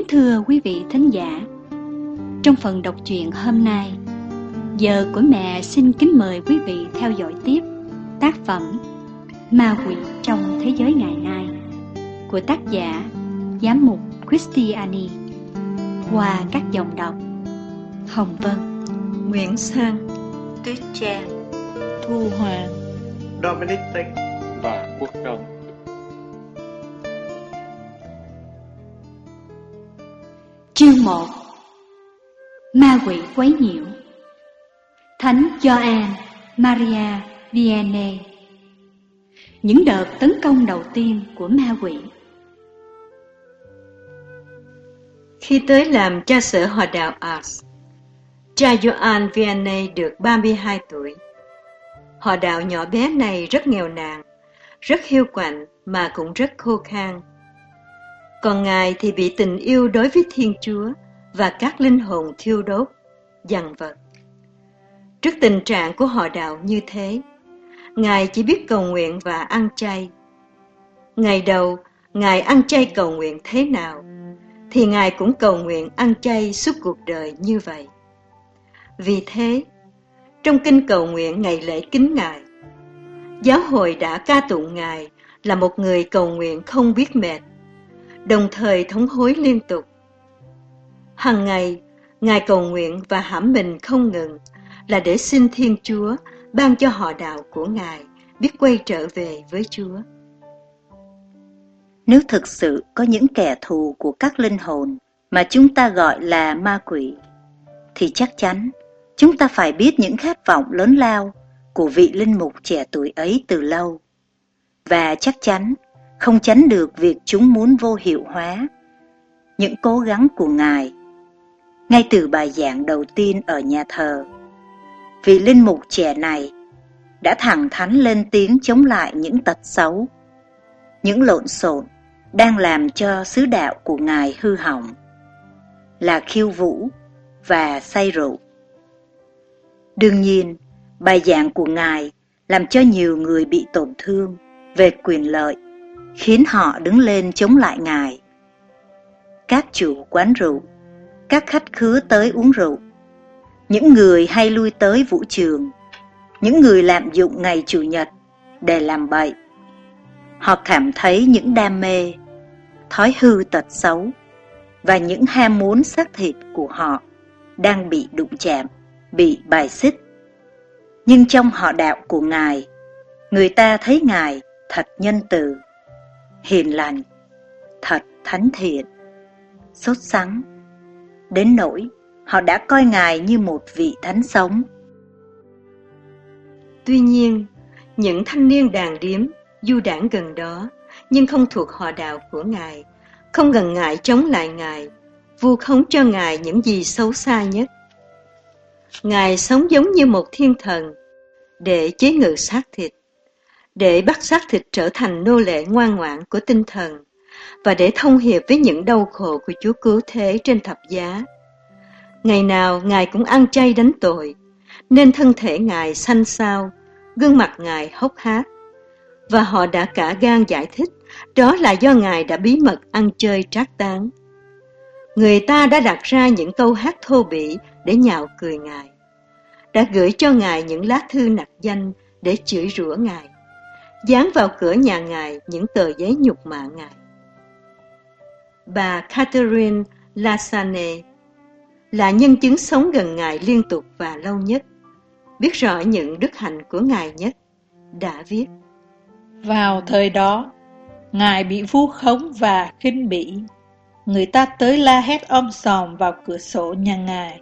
thưa quý vị thính giả, trong phần đọc truyện hôm nay, giờ của mẹ xin kính mời quý vị theo dõi tiếp tác phẩm Ma Quỷ trong Thế Giới Ngày Nay của tác giả Giám mục Christiani qua các dòng đọc Hồng Vân, Nguyễn Sang, Tuyết Trang, Thu Hoàng, Dominic Tích và Quốc Công. Chương 1. Ma quỷ quấy nhiễu. Thánh Gioan Maria Vianney. Những đợt tấn công đầu tiên của ma quỷ. khi tới làm cha sở họ đạo Ars, cha Gioan Vianney được 32 tuổi. Họ đạo nhỏ bé này rất nghèo nàn, rất hiu quạnh mà cũng rất khô khan. Còn Ngài thì bị tình yêu đối với Thiên Chúa và các linh hồn thiêu đốt, dằn vặt. Trước tình trạng của họ đạo như thế, Ngài chỉ biết cầu nguyện và ăn chay. Ngày đầu, Ngài ăn chay cầu nguyện thế nào, thì Ngài cũng cầu nguyện ăn chay suốt cuộc đời như vậy. Vì thế, trong kinh cầu nguyện ngày lễ kính Ngài, giáo hội đã ca tụng Ngài là một người cầu nguyện không biết mệt, đồng thời thống hối liên tục. Hằng ngày, Ngài cầu nguyện và hãm mình không ngừng là để xin Thiên Chúa ban cho họ đạo của Ngài biết quay trở về với Chúa. Nếu thực sự có những kẻ thù của các linh hồn mà chúng ta gọi là ma quỷ, thì chắc chắn chúng ta phải biết những khát vọng lớn lao của vị linh mục trẻ tuổi ấy từ lâu. Và chắc chắn không tránh được việc chúng muốn vô hiệu hóa những cố gắng của Ngài. Ngay từ bài giảng đầu tiên ở nhà thờ, vị linh mục trẻ này đã thẳng thắn lên tiếng chống lại những tật xấu, những lộn xộn đang làm cho sứ đạo của Ngài hư hỏng, là khiêu vũ và say rượu. Đương nhiên, bài giảng của Ngài làm cho nhiều người bị tổn thương về quyền lợi, khiến họ đứng lên chống lại Ngài. Các chủ quán rượu, các khách khứa tới uống rượu, những người hay lui tới vũ trường, những người lạm dụng ngày Chủ nhật để làm bậy. Họ cảm thấy những đam mê, thói hư tật xấu và những ham muốn xác thịt của họ đang bị đụng chạm, bị bài xích. Nhưng trong họ đạo của Ngài, người ta thấy Ngài thật nhân từ, hiền lành, thật thánh thiện, sốt sắng, đến nỗi họ đã coi Ngài như một vị thánh sống. Tuy nhiên, những thanh niên đàn điếm, du đảng gần đó, nhưng không thuộc họ đạo của Ngài, không ngần ngại chống lại Ngài, vu khống cho Ngài những gì xấu xa nhất. Ngài sống giống như một thiên thần, để chế ngự xác thịt, để bắt xác thịt trở thành nô lệ ngoan ngoãn của tinh thần, và để thông hiệp với những đau khổ của Chúa Cứu Thế trên thập giá. Ngày nào Ngài cũng ăn chay đánh tội, nên thân thể Ngài xanh xao, gương mặt Ngài hốc hác. Và họ đã cả gan giải thích đó là do Ngài đã bí mật ăn chơi trác táng. Người ta đã đặt ra những câu hát thô bỉ để nhạo cười Ngài, đã gửi cho Ngài những lá thư nặc danh để chửi rủa Ngài, dán vào cửa nhà Ngài những tờ giấy nhục mạ Ngài. Bà Catherine Lassagne là nhân chứng sống gần Ngài liên tục và lâu nhất, biết rõ những đức hạnh của Ngài nhất, đã viết: Vào thời đó, Ngài bị vu khống và khinh bỉ. Người ta tới la hét om sòm vào cửa sổ nhà Ngài.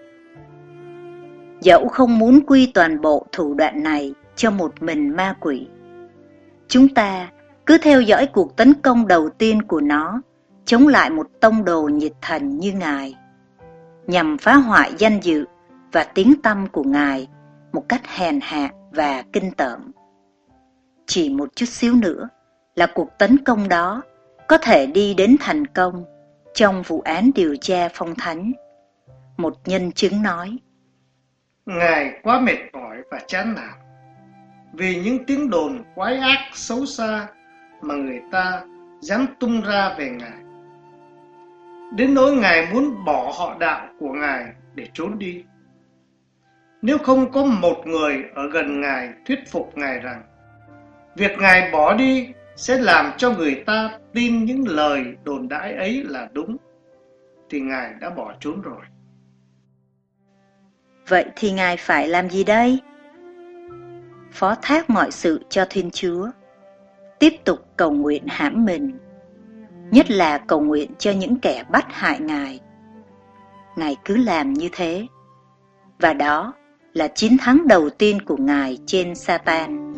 Dẫu không muốn quy toàn bộ thủ đoạn này cho một mình ma quỷ, chúng ta cứ theo dõi cuộc tấn công đầu tiên của nó chống lại một tông đồ nhiệt thành như Ngài, nhằm phá hoại danh dự và tiếng tăm của Ngài một cách hèn hạ và kinh tởm. Chỉ một chút xíu nữa là cuộc tấn công đó có thể đi đến thành công trong vụ án điều tra phong thánh. Một nhân chứng nói: Ngài quá mệt mỏi và chán nản vì những tiếng đồn quái ác xấu xa mà người ta dám tung ra về Ngài. đến nỗi Ngài muốn bỏ họ đạo của Ngài để trốn đi. Nếu không có một người ở gần Ngài thuyết phục Ngài rằng việc Ngài bỏ đi sẽ làm cho người ta tin những lời đồn đãi ấy là đúng, thì Ngài đã bỏ trốn rồi. Vậy thì Ngài phải làm gì đây? Phó thác mọi sự cho Thiên Chúa, tiếp tục cầu nguyện hãm mình, nhất là cầu nguyện cho những kẻ bắt hại Ngài. Ngài cứ làm như thế, và đó là chiến thắng đầu tiên của Ngài trên Sa-tan.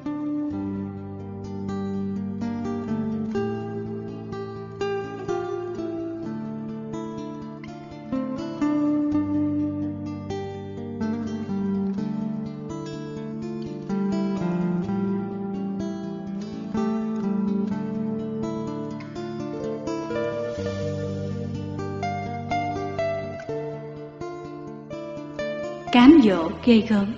Cám dỗ ghê gớm.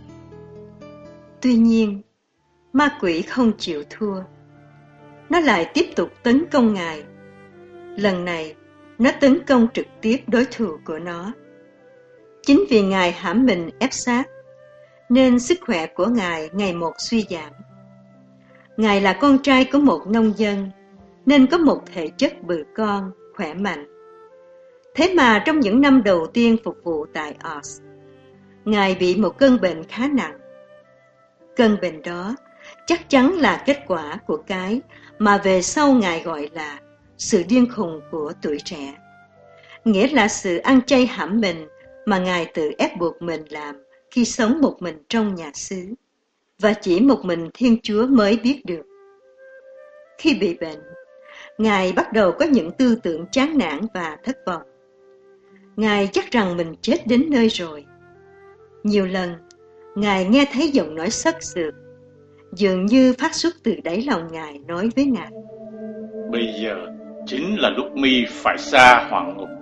Tuy nhiên, ma quỷ không chịu thua. Nó lại tiếp tục tấn công Ngài. Lần này, nó tấn công trực tiếp đối thủ của nó. Chính vì Ngài hãm mình ép sát, nên sức khỏe của Ngài ngày một suy giảm. Ngài là con trai của một nông dân, nên có một thể chất bự con, khỏe mạnh. Thế mà trong những năm đầu tiên phục vụ tại Ars, Ngài bị một cơn bệnh khá nặng. Cơn bệnh đó chắc chắn là kết quả của cái mà về sau Ngài gọi là sự điên khùng của tuổi trẻ. Nghĩa là sự ăn chay hãm mình mà Ngài tự ép buộc mình làm khi sống một mình trong nhà xứ, và chỉ một mình Thiên Chúa mới biết được. Khi bị bệnh, Ngài bắt đầu có những tư tưởng chán nản và thất vọng. Ngài chắc rằng mình chết đến nơi rồi. Nhiều lần, Ngài nghe thấy giọng nói xất xược, dường như phát xuất từ đáy lòng Ngài nói với Ngài: Bây giờ chính là lúc mi phải xa hoàng ngục.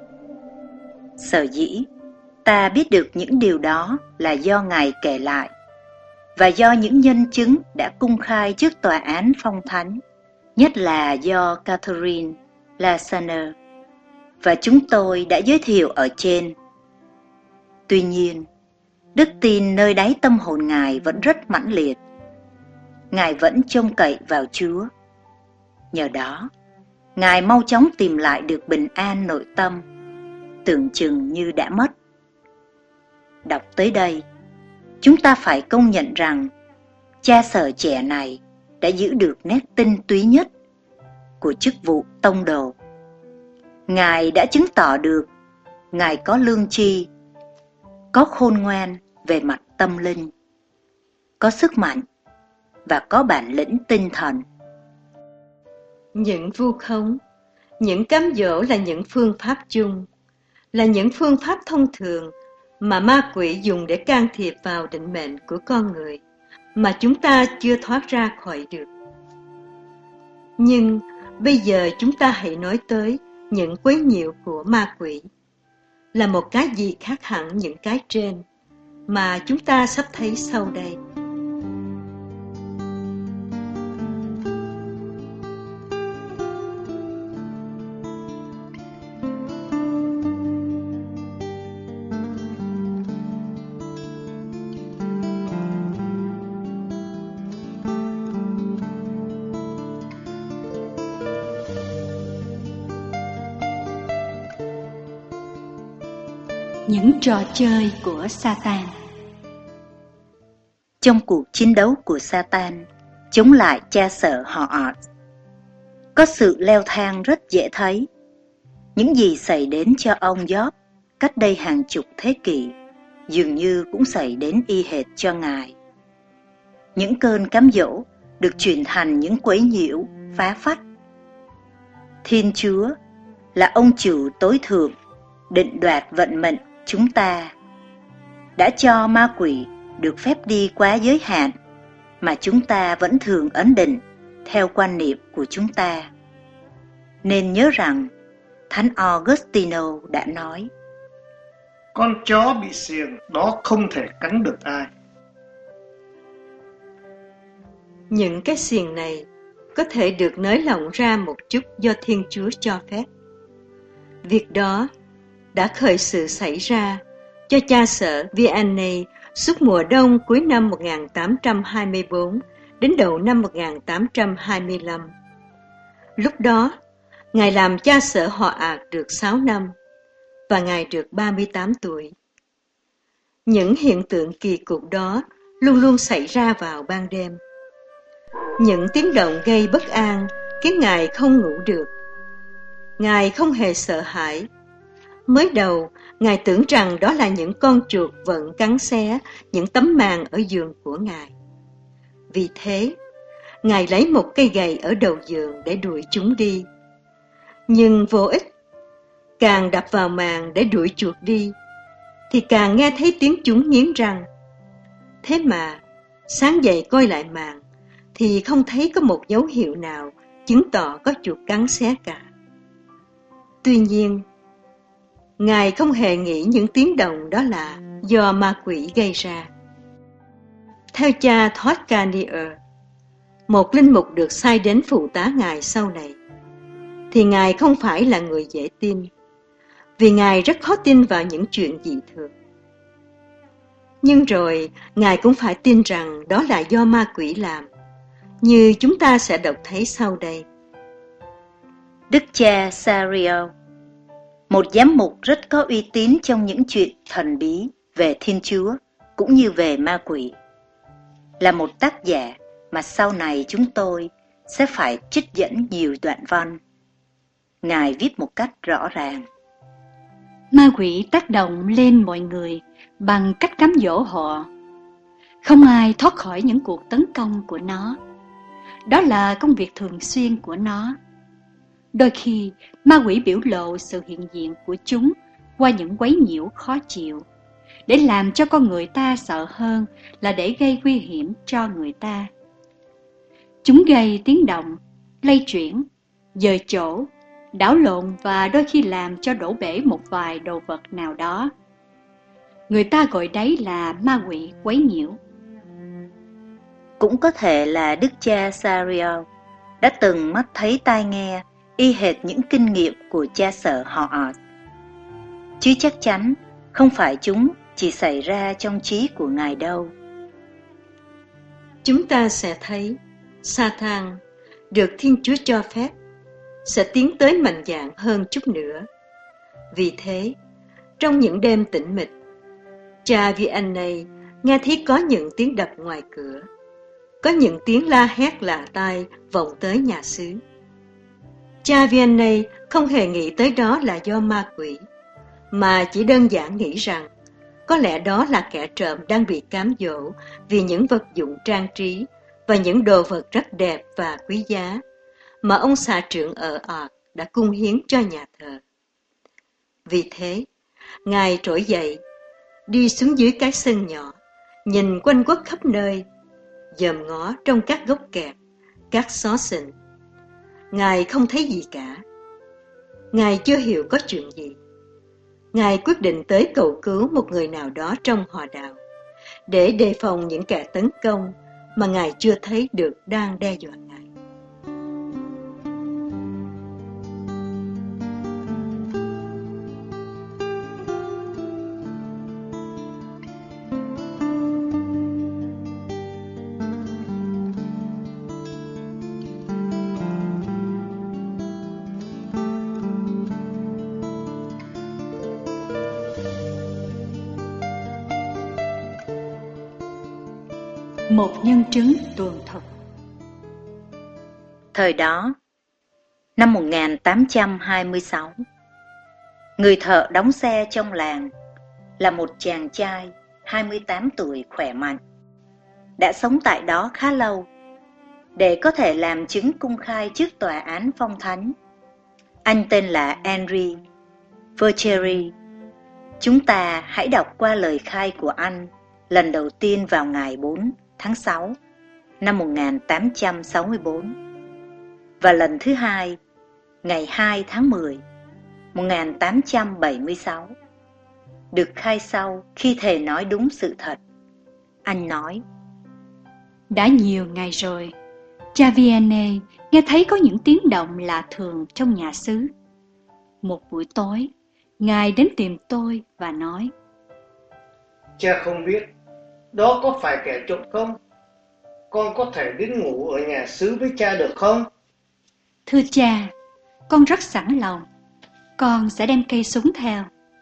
Sở dĩ ta biết được những điều đó là do Ngài kể lại, và do những nhân chứng đã cung khai trước tòa án phong thánh, nhất là do Catherine Lassaner, và chúng tôi đã giới thiệu ở trên. Tuy nhiên, đức tin nơi đáy tâm hồn Ngài vẫn rất mãnh liệt. Ngài vẫn trông cậy vào Chúa. Nhờ đó, Ngài mau chóng tìm lại được bình an nội tâm, tưởng chừng như đã mất. Đọc tới đây, chúng ta phải công nhận rằng cha sở trẻ này đã giữ được nét tinh túy nhất của chức vụ tông đồ. Ngài đã chứng tỏ được Ngài có lương tri, có khôn ngoan về mặt tâm linh, có sức mạnh và có bản lĩnh tinh thần. Những vu khống, những cám dỗ là những phương pháp chung, là những phương pháp thông thường mà ma quỷ dùng để can thiệp vào định mệnh của con người mà chúng ta chưa thoát ra khỏi được. Nhưng bây giờ chúng ta hãy nói tới những quấy nhiễu của ma quỷ, là một cái gì khác hẳn những cái trên mà chúng ta sắp thấy sau đây. Những trò chơi của Sa-tan. Trong cuộc chiến đấu của Sa-tan chống lại cha sở họ Ars, có sự leo thang rất dễ thấy. Những gì xảy đến cho ông Job cách đây hàng chục thế kỷ dường như cũng xảy đến y hệt cho Ngài. Những cơn cám dỗ được chuyển thành những quấy nhiễu, phá phách. Thiên Chúa là ông chủ tối thượng, định đoạt vận mệnh chúng ta, đã cho ma quỷ được phép đi quá giới hạn mà chúng ta vẫn thường ấn định theo quan niệm của chúng ta. Nên nhớ rằng Thánh Augustino đã nói: Con chó bị xiềng đó không thể cắn được ai. Những cái xiềng này có thể được nới lỏng ra một chút do Thiên Chúa cho phép. Việc đó đã khởi sự xảy ra cho cha xứ Vianney suốt mùa đông cuối năm 1824 đến đầu năm 1825. Lúc đó, Ngài làm cha xứ họ Ạc được 6 năm và Ngài được 38 tuổi. Những hiện tượng kỳ cục đó luôn luôn xảy ra vào ban đêm. Những tiếng động gây bất an khiến Ngài không ngủ được. Ngài không hề sợ hãi. Mới đầu, Ngài tưởng rằng đó là những con chuột vẫn cắn xé những tấm màn ở giường của Ngài. Vì thế, Ngài lấy một cây gậy ở đầu giường để đuổi chúng đi. Nhưng vô ích, càng đập vào màn để đuổi chuột đi, thì càng nghe thấy tiếng chúng nghiến răng. Thế mà, sáng dậy coi lại màn, thì không thấy có một dấu hiệu nào chứng tỏ có chuột cắn xé cả. Tuy nhiên, Ngài không hề nghĩ những tiếng động đó là do ma quỷ gây ra. Theo cha Thoát Canier, một linh mục được sai đến phụ tá Ngài sau này, thì Ngài không phải là người dễ tin, vì Ngài rất khó tin vào những chuyện dị thường. Nhưng rồi, Ngài cũng phải tin rằng đó là do ma quỷ làm, như chúng ta sẽ đọc thấy sau đây. Đức cha Sariel, một giám mục rất có uy tín trong những chuyện thần bí về Thiên Chúa cũng như về ma quỷ, là một tác giả mà sau này chúng tôi sẽ phải trích dẫn nhiều đoạn văn. Ngài viết một cách rõ ràng. Ma quỷ tác động lên mọi người bằng cách cám dỗ họ. Không ai thoát khỏi những cuộc tấn công của nó. Đó là công việc thường xuyên của nó. Đôi khi, ma quỷ biểu lộ sự hiện diện của chúng qua những quấy nhiễu khó chịu, để làm cho con người ta sợ hơn là để gây nguy hiểm cho người ta. Chúng gây tiếng động, lay chuyển, dời chỗ, đảo lộn và đôi khi làm cho đổ bể một vài đồ vật nào đó. Người ta gọi đấy là ma quỷ quấy nhiễu. Cũng có thể là Đức cha Sariel đã từng mắt thấy tai nghe y hệt những kinh nghiệm của cha xứ họ Ạc. Chứ chắc chắn không phải chúng chỉ xảy ra trong trí của Ngài đâu. Chúng ta sẽ thấy Satan được Thiên Chúa cho phép sẽ tiến tới mạnh dạn hơn chút nữa. Vì thế, trong những đêm tĩnh mịch, cha Vianney nghe thấy có những tiếng đập ngoài cửa, có những tiếng la hét lạ tai vọng tới nhà xứ. Cha Vianney không hề nghĩ tới đó là do ma quỷ, mà chỉ đơn giản nghĩ rằng có lẽ đó là kẻ trộm đang bị cám dỗ vì những vật dụng trang trí và những đồ vật rất đẹp và quý giá mà ông xà trưởng ở Ạc đã cung hiến cho nhà thờ. Vì thế, Ngài trỗi dậy, đi xuống dưới cái sân nhỏ, nhìn quanh quất khắp nơi, dòm ngó trong các gốc kẹt, các xó xỉnh. Ngài không thấy gì cả. Ngài chưa hiểu có chuyện gì. Ngài quyết định tới cầu cứu một người nào đó trong họ đạo, để đề phòng những kẻ tấn công mà Ngài chưa thấy được đang đe dọa Ngài. Một nhân chứng tường thuật. Thời đó, năm 1826, người thợ đóng xe trong làng là một chàng trai 28 tuổi khỏe mạnh, đã sống tại đó khá lâu, để có thể làm chứng công khai trước tòa án phong thánh. Anh tên là Henry Verchery. Chúng ta hãy đọc qua lời khai của anh lần đầu tiên vào ngày 4 tháng 6 năm 1864 và lần thứ hai ngày 2 tháng 10 1876, được khai sau khi thề nói đúng sự thật. Anh nói: Đã nhiều ngày rồi, cha Vianney nghe thấy có những tiếng động lạ thường trong nhà xứ. Một buổi tối, Ngài đến tìm tôi và nói: Cha không biết đó có phải kẻ trộm không? Con có thể đến ngủ ở nhà xứ với cha được không? Thưa cha, con rất sẵn lòng. Con sẽ đem cây súng theo.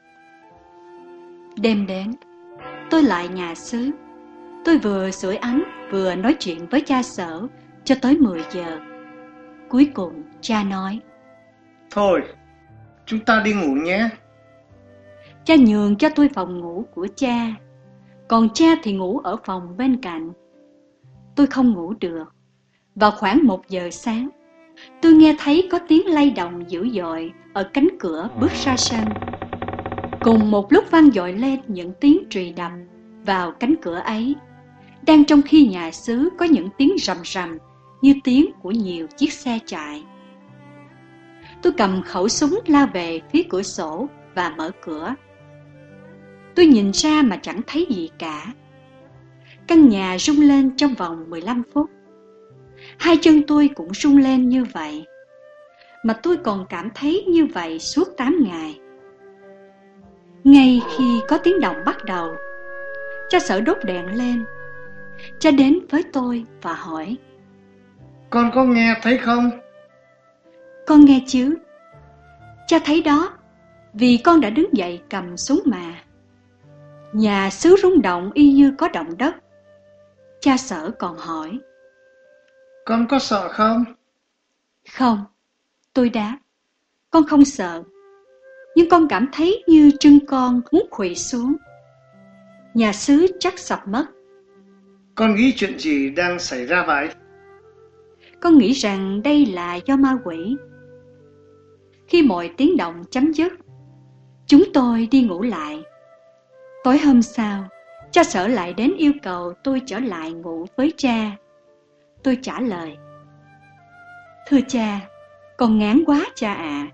Đêm đến, tôi lại nhà xứ. Tôi vừa sưởi ấm vừa nói chuyện với cha Sở cho tới 10 giờ. Cuối cùng cha nói: Thôi, chúng ta đi ngủ nhé. Cha nhường cho tôi phòng ngủ của cha, còn cha thì ngủ ở phòng bên cạnh. Tôi không ngủ được. Vào khoảng 1 giờ sáng, tôi nghe thấy có tiếng lay động dữ dội ở cánh cửa bước ra sân. Cùng một lúc vang dội lên những tiếng trì đập vào cánh cửa ấy, đang trong khi nhà xứ có những tiếng rầm rầm như tiếng của nhiều chiếc xe chạy. Tôi cầm khẩu súng lao về phía cửa sổ và mở cửa. Tôi nhìn ra mà chẳng thấy gì cả. Căn nhà rung lên trong vòng 15 phút. Hai chân tôi cũng rung lên như vậy. Mà tôi còn cảm thấy như vậy suốt 8 ngày. Ngay khi có tiếng động bắt đầu, cha Sở đốt đèn lên. Cha đến với tôi và hỏi: Con có nghe thấy không? Con nghe chứ. Cha thấy đó, vì con đã đứng dậy cầm súng mà. Nhà xứ rung động y như có động đất. Cha Sở còn hỏi: Con có sợ không? Không, tôi đáp. Con không sợ. Nhưng con cảm thấy như chân con muốn khuỵu xuống. Nhà xứ chắc sập mất. Con nghĩ chuyện gì đang xảy ra vậy? Con nghĩ rằng đây là do ma quỷ. Khi mọi tiếng động chấm dứt, chúng tôi đi ngủ lại. Tối hôm sau, cha Sở lại đến yêu cầu tôi trở lại ngủ với cha. Tôi trả lời: Thưa cha, con ngán quá cha ạ.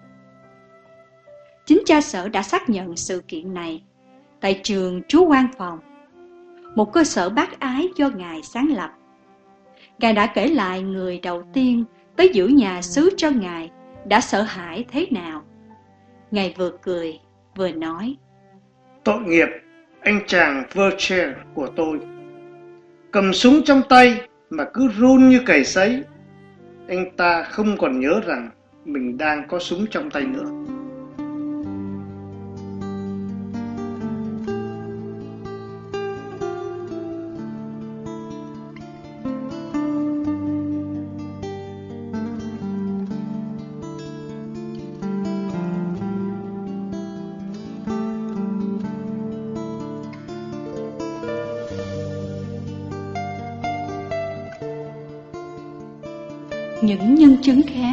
Chính cha Sở đã xác nhận sự kiện này tại trường Trú Quan Phòng, một cơ sở bác ái do Ngài sáng lập. Ngài đã kể lại người đầu tiên tới giữ nhà xứ cho Ngài đã sợ hãi thế nào. Ngài vừa cười vừa nói: Tội nghiệp anh chàng Vircher của tôi. Cầm súng trong tay mà cứ run như cầy sấy. Anh ta không còn nhớ rằng mình đang có súng trong tay nữa. Những nhân chứng khác.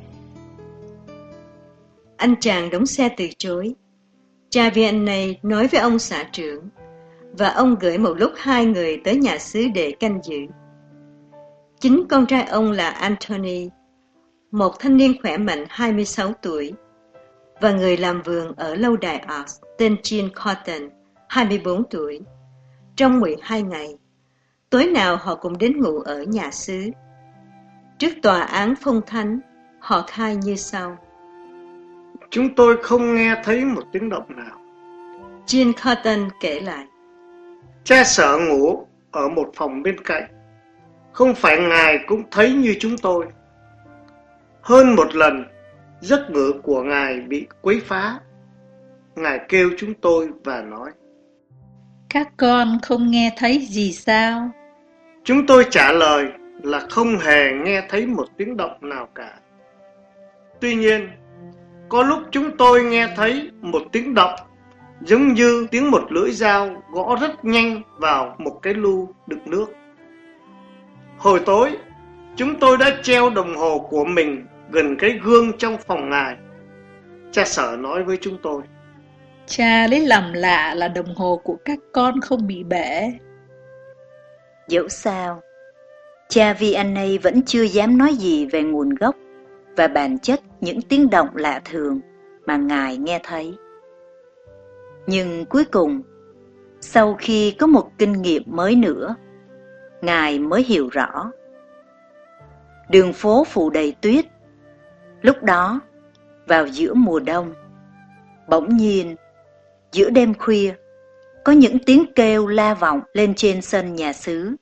Anh chàng đóng xe từ chối. Cha Vianney nói với ông xã trưởng, và ông gửi một lúc 2 người tới nhà xứ để canh giữ. Chính con trai ông là Anthony, một thanh niên khỏe mạnh 26 tuổi, và người làm vườn ở lâu đài Arts tên Jean Cotton, 24 tuổi. Trong 12 ngày, tối nào họ cũng đến ngủ ở nhà xứ. Trước tòa án phong thánh, họ khai như sau: Chúng tôi không nghe thấy một tiếng động nào. Jean Cotton kể lại: Cha Sở ngủ ở một phòng bên cạnh. Không phải ngài cũng thấy như chúng tôi. Hơn một lần, giấc ngủ của ngài bị quấy phá. Ngài kêu chúng tôi và nói: Các con không nghe thấy gì sao? Chúng tôi trả lời là không hề nghe thấy một tiếng động nào cả. Tuy nhiên, có lúc chúng tôi nghe thấy một tiếng động giống như tiếng một lưỡi dao gõ rất nhanh vào một cái lu đựng nước. Hồi tối, chúng tôi đã treo đồng hồ của mình gần cái gương trong phòng ngài. Cha Sở nói với chúng tôi: Cha lấy làm lạ là đồng hồ của các con không bị bể. Dẫu sao, cha Vianney vẫn chưa dám nói gì về nguồn gốc và bản chất những tiếng động lạ thường mà Ngài nghe thấy. Nhưng cuối cùng, sau khi có một kinh nghiệm mới nữa, Ngài mới hiểu rõ. Đường phố phủ đầy tuyết. Lúc đó, vào giữa mùa đông. Bỗng nhiên, giữa đêm khuya, có những tiếng kêu la vọng lên trên sân nhà xứ.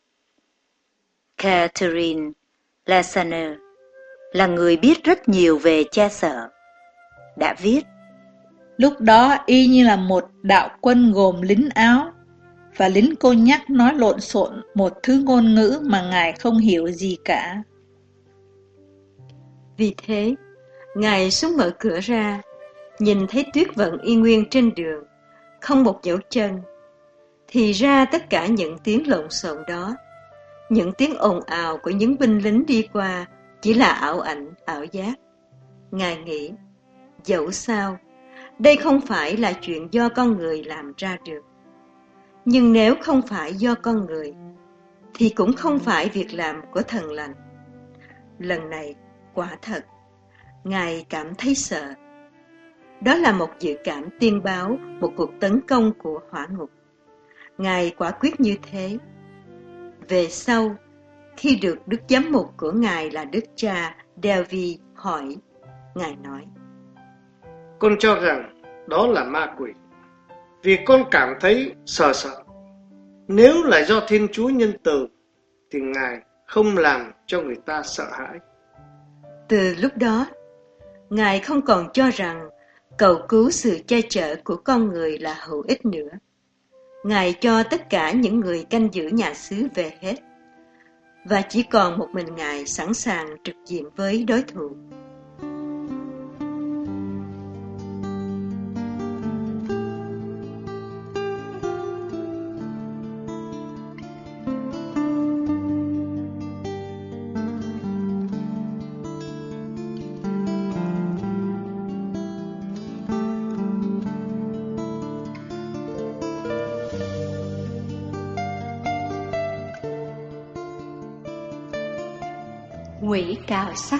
Catherine Lassaner là người biết rất nhiều về cha Sở, đã viết: Lúc đó y như là một đạo quân gồm lính áo, và lính cô nhắc nói lộn xộn một thứ ngôn ngữ mà ngài không hiểu gì cả. Vì thế, ngài xuống mở cửa ra, nhìn thấy Tuyết Vận y nguyên trên đường, không một dấu chân. Thì ra tất cả những tiếng lộn xộn đó, những tiếng ồn ào của những binh lính đi qua chỉ là ảo ảnh, ảo giác. Ngài nghĩ, dẫu sao, đây không phải là chuyện do con người làm ra được. Nhưng nếu không phải do con người, thì cũng không phải việc làm của thần lành. Lần này, quả thật, ngài cảm thấy sợ. Đó là một dự cảm tiên báo một cuộc tấn công của hỏa ngục. Ngài quả quyết như thế. Về sau, khi được đức giám mục của ngài là đức cha Delvey hỏi, ngài nói: Con cho rằng đó là ma quỷ, vì con cảm thấy sợ. Nếu là do Thiên Chúa nhân từ, thì Ngài không làm cho người ta sợ hãi. Từ lúc đó, ngài không còn cho rằng cầu cứu sự che chở của con người là hữu ích nữa. Ngài cho tất cả những người canh giữ nhà xứ về hết, và chỉ còn một mình ngài sẵn sàng trực diện với đối thủ. Quỷ cào sắt.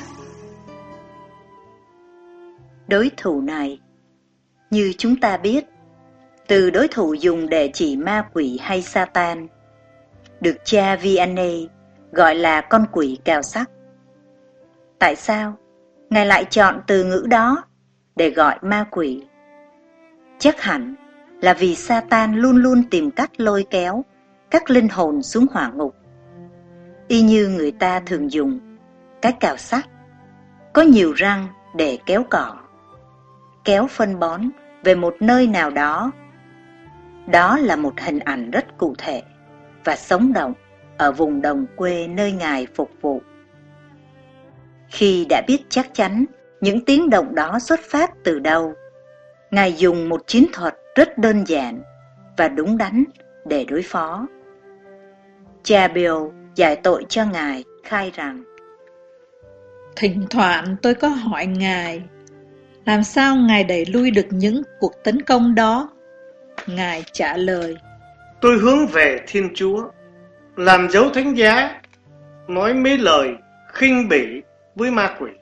Đối thủ này, như chúng ta biết, từ đối thủ dùng để chỉ ma quỷ hay Satan, được cha Vianney gọi là con quỷ cào sắt. Tại sao Ngài lại chọn từ ngữ đó để gọi ma quỷ? Chắc hẳn là vì Satan luôn luôn tìm cách lôi kéo các linh hồn xuống hỏa ngục, y như người ta thường dùng cái cào sắt có nhiều răng để kéo cỏ, kéo phân bón về một nơi nào đó. Đó là một hình ảnh rất cụ thể và sống động ở vùng đồng quê nơi Ngài phục vụ. Khi đã biết chắc chắn những tiếng động đó xuất phát từ đâu, Ngài dùng một chiến thuật rất đơn giản và đúng đắn để đối phó. Cha Bill giải tội cho Ngài khai rằng: Thỉnh thoảng tôi có hỏi Ngài, làm sao Ngài đẩy lui được những cuộc tấn công đó? Ngài trả lời: Tôi hướng về Thiên Chúa, làm dấu thánh giá, nói mấy lời khinh bỉ với ma quỷ.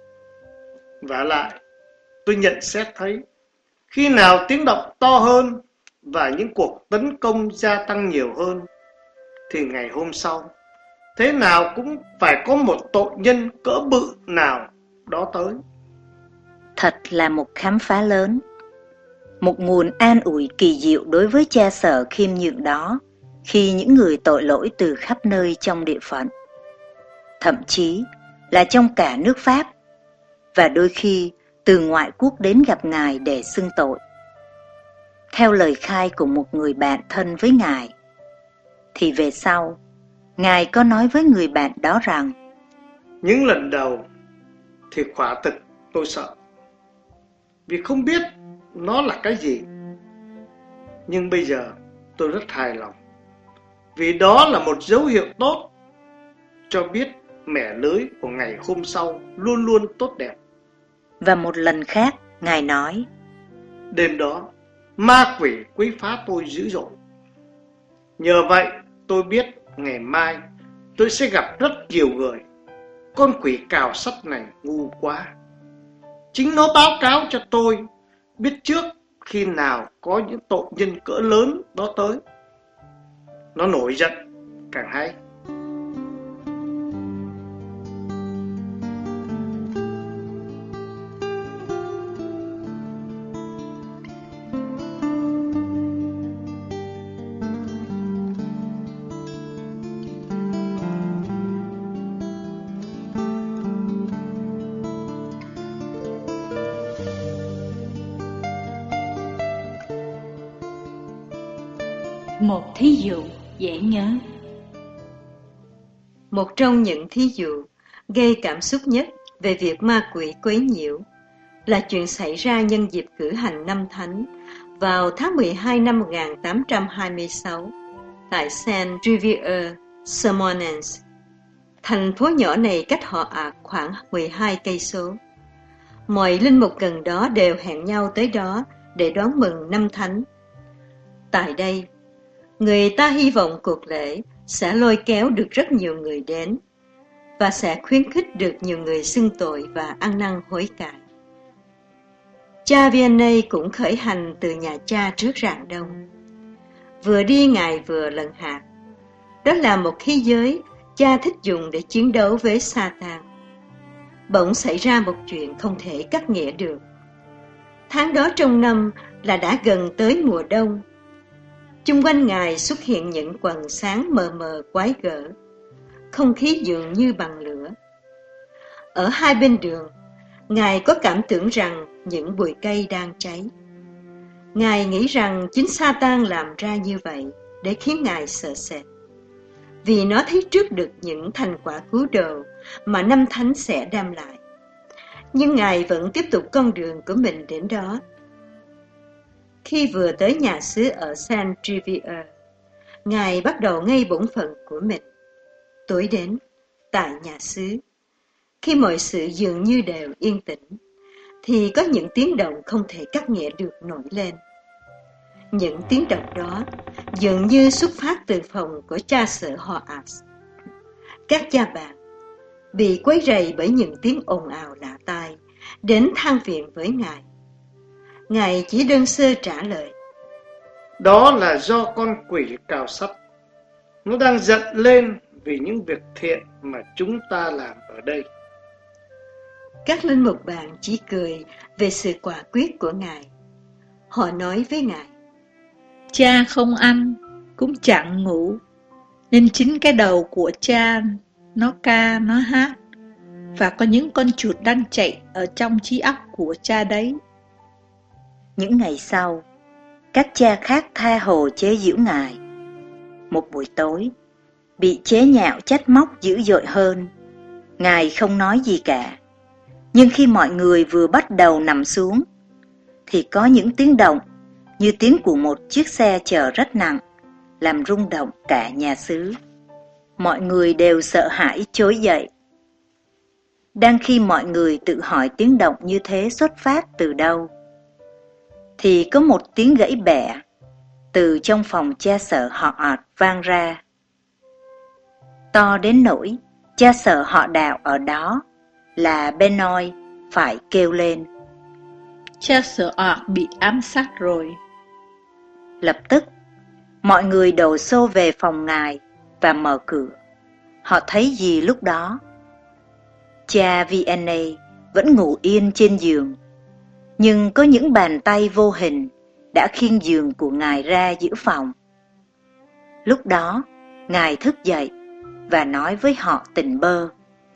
Vả lại, tôi nhận xét thấy, khi nào tiếng động to hơn và những cuộc tấn công gia tăng nhiều hơn, thì ngày hôm sau, thế nào cũng phải có một tội nhân cỡ bự nào đó tới. Thật là một khám phá lớn, một nguồn an ủi kỳ diệu đối với cha Sở khiêm nhượng đó khi những người tội lỗi từ khắp nơi trong địa phận, thậm chí là trong cả nước Pháp, và đôi khi từ ngoại quốc đến gặp Ngài để xưng tội. Theo lời khai của một người bạn thân với Ngài, thì về sau, Ngài có nói với người bạn đó rằng: Những lần đầu thì quả thực tôi sợ, vì không biết nó là cái gì. Nhưng bây giờ tôi rất hài lòng, vì đó là một dấu hiệu tốt cho biết mẻ lưới của ngày hôm sau luôn luôn tốt đẹp. Và một lần khác, Ngài nói: Đêm đó, ma quỷ quấy phá tôi dữ dội. Nhờ vậy, tôi biết ngày mai tôi sẽ gặp rất nhiều người. Con quỷ cào sắt này ngu quá. Chính nó báo cáo cho tôi biết trước khi nào có những tội nhân cỡ lớn đó tới. Nó nổi giận càng hay. Một thí dụ dễ nhớ. Một trong những thí dụ gây cảm xúc nhất về việc ma quỷ quấy nhiễu là chuyện xảy ra nhân dịp cử hành năm thánh vào tháng 12 năm 1826 tại Saint Riviere, Sermonens. Thành phố nhỏ này cách họ Ạc khoảng 12 cây số. Mọi linh mục gần đó đều hẹn nhau tới đó để đón mừng năm thánh. Tại đây, người ta hy vọng cuộc lễ sẽ lôi kéo được rất nhiều người đến và sẽ khuyến khích được nhiều người xưng tội và ăn năn hối cải. Cha Vianney cũng khởi hành từ nhà cha trước rạng đông. Vừa đi ngài vừa lần hạt. Đó là một khí giới cha thích dùng để chiến đấu với Satan. Bỗng xảy ra một chuyện không thể cắt nghĩa được. Tháng đó trong năm là đã gần tới mùa đông. Chung quanh ngài xuất hiện những quầng sáng mờ mờ quái gở. Không khí dường như bằng lửa. Ở hai bên đường, ngài có cảm tưởng rằng những bụi cây đang cháy. Ngài nghĩ rằng chính Satan làm ra như vậy để khiến ngài sợ sệt, vì nó thấy trước được những thành quả cứu độ mà năm thánh sẽ đem lại. Nhưng ngài vẫn tiếp tục con đường của mình đến đó. Khi vừa tới nhà xứ ở Saint Riviere, ngài bắt đầu ngay bổn phận của mình. Tối đến, tại nhà xứ, khi mọi sự dường như đều yên tĩnh, thì có những tiếng động không thể cắt nghĩa được nổi lên. Những tiếng động đó dường như xuất phát từ phòng của cha xứ họ Ars. Các cha bạn bị quấy rầy bởi những tiếng ồn ào lạ tai, đến than phiền với ngài. Ngài chỉ đơn sơ trả lời: Đó là do con quỷ cào sắt. Nó đang giận lên vì những việc thiện mà chúng ta làm ở đây. Các linh mục bạn chỉ cười về sự quả quyết của ngài. Họ nói với ngài: Cha không ăn, cũng chẳng ngủ, nên chính cái đầu của cha nó ca, nó hát, và có những con chuột đang chạy ở trong trí óc của cha đấy. Những ngày sau, các cha khác tha hồ chế giễu ngài. Một buổi tối, bị chế nhạo trách móc dữ dội hơn, ngài không nói gì cả. Nhưng khi mọi người vừa bắt đầu nằm xuống, thì có những tiếng động như tiếng của một chiếc xe chở rất nặng, làm rung động cả nhà xứ. Mọi người đều sợ hãi trỗi dậy. Đang khi mọi người tự hỏi tiếng động như thế xuất phát từ đâu, thì có một tiếng gãy bẻ từ trong phòng cha xứ họ Art vang ra, to đến nỗi cha xứ họ Đạo ở đó là Benoit phải kêu lên: Cha xứ Art bị ám sát rồi. Lập tức, mọi người đổ xô về phòng ngài và mở cửa. Họ thấy gì lúc đó? Cha Vianney vẫn ngủ yên trên giường, nhưng có những bàn tay vô hình đã khiêng giường của ngài ra giữa phòng. Lúc đó, ngài thức dậy và nói với họ tỉnh bơ: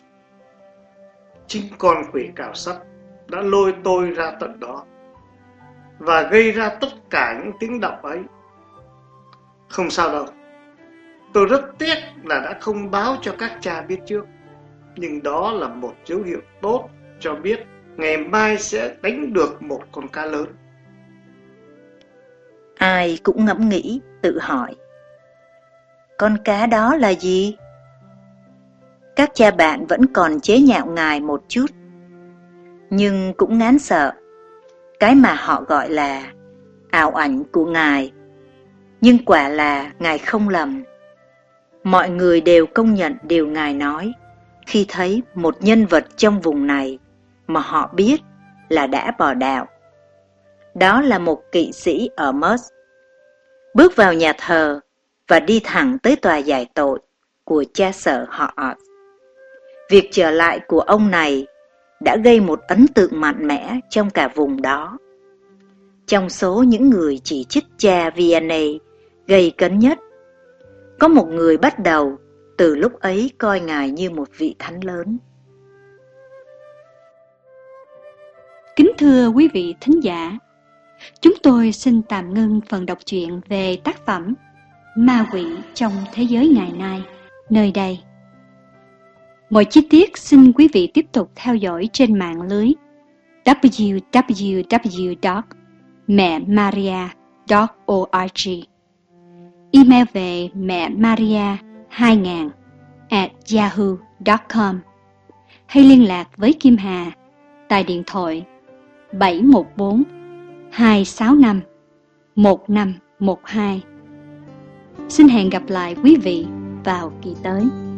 Chính con quỷ cào sắt đã lôi tôi ra tận đó và gây ra tất cả những tiếng động ấy. Không sao đâu. Tôi rất tiếc là đã không báo cho các cha biết trước. Nhưng đó là một dấu hiệu tốt cho biết ngày mai sẽ đánh được một con cá lớn. Ai cũng ngẫm nghĩ, tự hỏi: con cá đó là gì? Các cha bạn vẫn còn chế nhạo ngài một chút, nhưng cũng ngán sợ cái mà họ gọi là ảo ảnh của ngài. Nhưng quả là ngài không lầm. Mọi người đều công nhận điều ngài nói khi thấy một nhân vật trong vùng này mà họ biết là đã bỏ đạo. Đó là một kỵ sĩ ở Mers, bước vào nhà thờ và đi thẳng tới tòa giải tội của cha xứ họ Art. Việc trở lại của ông này đã gây một ấn tượng mạnh mẽ trong cả vùng đó. Trong số những người chỉ trích cha Vianney gây cấn nhất, có một người bắt đầu từ lúc ấy coi ngài như một vị thánh lớn. Kính thưa quý vị thính giả, chúng tôi xin tạm ngưng phần đọc truyện về tác phẩm ma quỷ trong thế giới ngày nay nơi đây. Mọi chi tiết xin quý vị tiếp tục theo dõi trên mạng lưới www.memaria.org. Email về memaria2000@yahoo.com hay liên lạc với Kim Hà tại điện thoại 714 265 1512. Xin hẹn gặp lại quý vị vào kỳ tới.